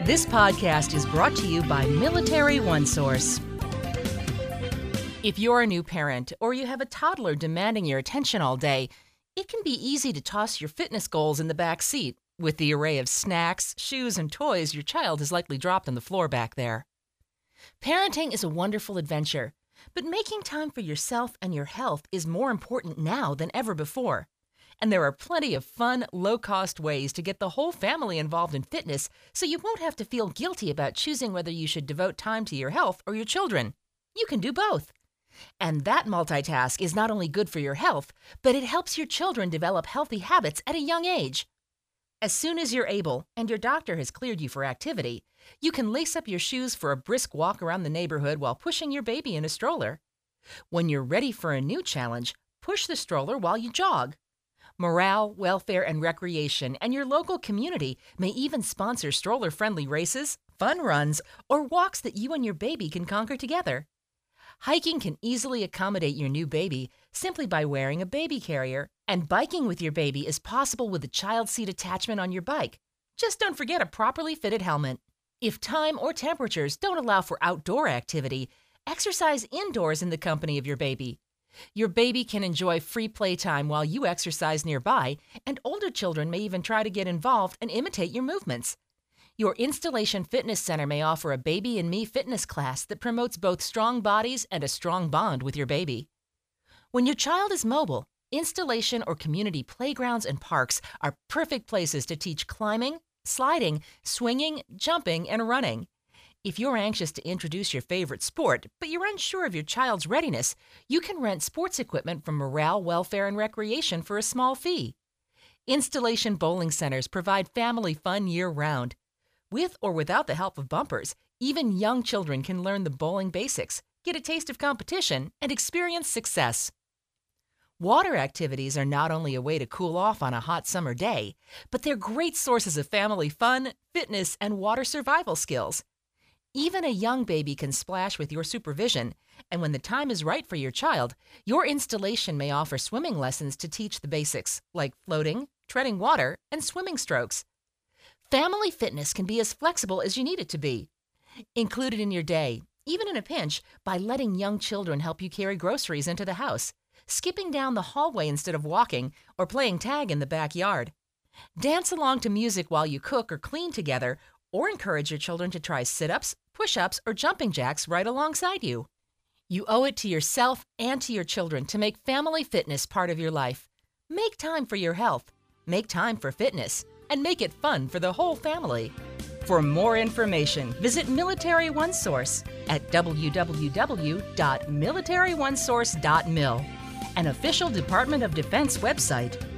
This podcast is brought to you by Military OneSource. If you're a new parent or you have a toddler demanding your attention all day, it can be easy to toss your fitness goals in the back seat with the array of snacks, shoes, and toys your child has likely dropped on the floor back there. Parenting is a wonderful adventure, but making time for yourself and your health is more important now than ever before. And there are plenty of fun, low-cost ways to get the whole family involved in fitness so you won't have to feel guilty about choosing whether you should devote time to your health or your children. You can do both. And that multitask is not only good for your health, but it helps your children develop healthy habits at a young age. As soon as you're able and your doctor has cleared you for activity, you can lace up your shoes for a brisk walk around the neighborhood while pushing your baby in a stroller. When you're ready for a new challenge, push the stroller while you jog. Morale, welfare, and recreation and your local community may even sponsor stroller-friendly races, fun runs, or walks that you and your baby can conquer together. Hiking can easily accommodate your new baby simply by wearing a baby carrier, and biking with your baby is possible with a child seat attachment on your bike. Just don't forget a properly fitted helmet. If time or temperatures don't allow for outdoor activity, exercise indoors in the company of your baby. Your baby can enjoy free playtime while you exercise nearby, and older children may even try to get involved and imitate your movements. Your Installation Fitness Center may offer a Baby and Me fitness class that promotes both strong bodies and a strong bond with your baby. When your child is mobile, installation or community playgrounds and parks are perfect places to teach climbing, sliding, swinging, jumping, and running. If you're anxious to introduce your favorite sport, but you're unsure of your child's readiness, you can rent sports equipment from Morale, Welfare, and Recreation for a small fee. Installation bowling centers provide family fun year-round. With or without the help of bumpers, even young children can learn the bowling basics, get a taste of competition, and experience success. Water activities are not only a way to cool off on a hot summer day, but they're great sources of family fun, fitness, and water survival skills. Even a young baby can splash with your supervision, and when the time is right for your child, your installation may offer swimming lessons to teach the basics, like floating, treading water, and swimming strokes. Family fitness can be as flexible as you need it to be. Include it in your day, even in a pinch, by letting young children help you carry groceries into the house, skipping down the hallway instead of walking, or playing tag in the backyard. Dance along to music while you cook or clean together, or encourage your children to try sit-ups, push-ups, or jumping jacks right alongside you. You owe it to yourself and to your children to make family fitness part of your life. Make time for your health, make time for fitness, and make it fun for the whole family. For more information, visit Military OneSource at www.militaryonesource.mil, an official Department of Defense website.